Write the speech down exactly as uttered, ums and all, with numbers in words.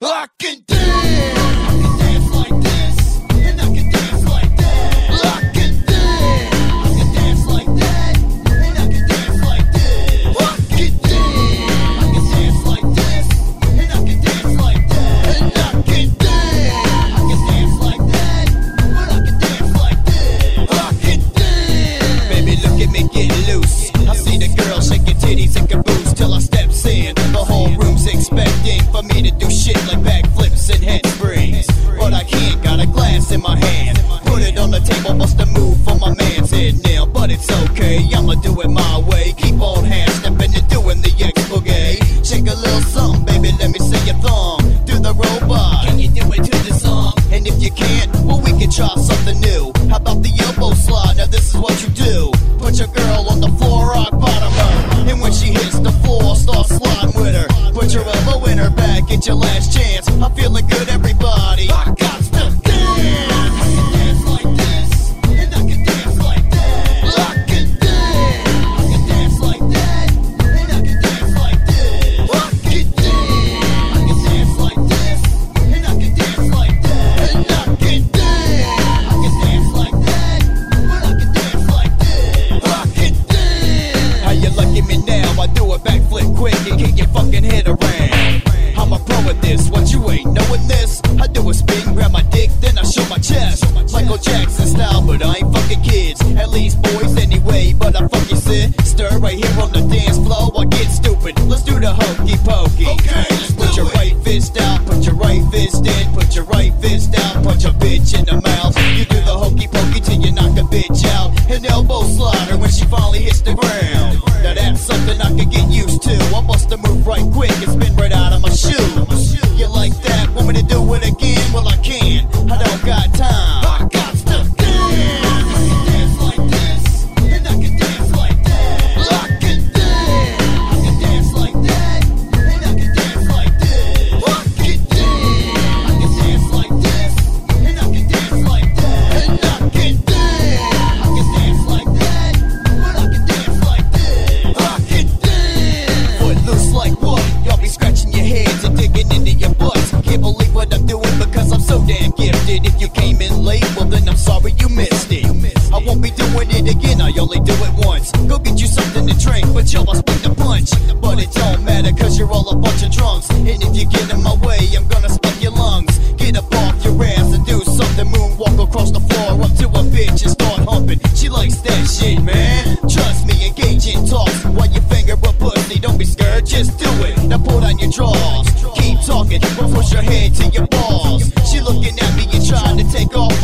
I can dance. I can dance like this, and I can dance like that. I can dance. I can dance like that, and I can dance like this. I can dance. I can dance like this, and I can dance like that. And I can dance. I can dance like that, but I can dance like this. I can dance. Baby, look at me getting loose. I see the girl shaking titties and caboose till I steps in. The whole room's expecting for me to do shit like backflips and handsprings, but I can't. Got a glass in my hand, put it on the table, bust a move for my man's head now. But it's okay, I'ma do it my way. Keep on hand stepping and doing the X boogie. Shake a little something, baby, let me see your thumb. Do the robot, can you do it to the song? And if you can't, well, we can try something new. How about the elbow slide? Now this is what you do. Put your girl on the floor, rock bottom her, and when she hits the floor, start sliding with her. Put your elbow in her back, get your last chance. I'm feeling good, everybody. I got to dance. I can dance like this, and I can dance like that. I can dance. I can dance like that, and I can dance like this. I can dance. I can dance like this, and I can dance like that. And I can dance. I can dance like that, but I can dance like this. I can dance. How you liking me now? I do a backflip quick and kick your fucking head around. I'm a pro at this, what you ain't knowing this? I do a spin, grab my dick, then I show my chest. Michael Jackson style, but I ain't fucking kids. At least boys anyway, but I fucking sit. Stir right here on the dance floor, I get stupid. Let's do the hokey pokey. Okay, let's put do your it. Right fist out, put your right fist in. Put your right fist out, punch a bitch in the mouth. You do the hokey pokey till you knock a bitch out. An elbow slider when she finally hits the ground. Now that's something I can get used to. I bust a move right quick and spin right out of my shoe. You like that? Want me to do it again? Well, I can. I don't got time. I got to dance. I can dance like this, and I can dance like that. I can dance. I can dance like that, and I can dance like this. I can dance. I can dance like this, and I can dance like that. And I can dance. I can dance like that, but I can dance like this. I can dance. Footloose like what? Y'all be scratching your heads and digging into your butts. Can't believe what I'm doing because I'm so damn gifted. If you came in late, well then I'm sorry you missed it. I won't be doing it again, I only do it once. Go get you something to drink, but yo, I'll split the punch. But it don't matter cause you're all a bunch of drunks. And if you get in my way, I'm gonna split your lungs. Get up off your ass and do something. Moonwalk across the floor up to a bitch and start humping. She likes that shit, man. Trust me, engage in talks while you finger a pussy. Don't be scared, just do it. Now pull down your drawers. Keep talking, but push your head to your balls. She looking at me and trying to take off